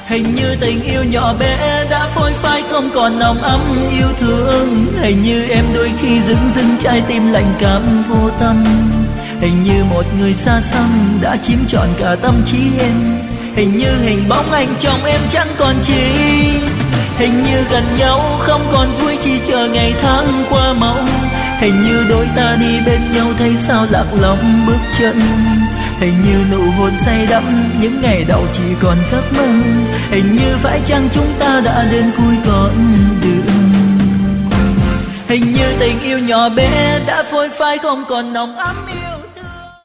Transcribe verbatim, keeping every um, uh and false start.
Hình như tình yêu nhỏ bé đã phôi phai không còn nồng ấm yêu thương. Hình như em đôi khi dưng dưng trái tim lạnh cảm vô tâm. Hình như một người xa xăm đã chiếm trọn cả tâm trí em. Hình như hình bóng anh trong em chẳng còn chi. Hình như gần nhau không còn vui chỉ chờ ngày tháng qua mộng. Hình như đôi ta đi bên nhau thấy sao lạc lòng bước chân. Hình như nụ hôn say đắm những ngày đầu chỉ còn giấc mơ. Hình như phải chăng chúng ta đã đến cuối con đường. Hình như tình yêu nhỏ bé đã phôi phai không còn nồng ấm yêu.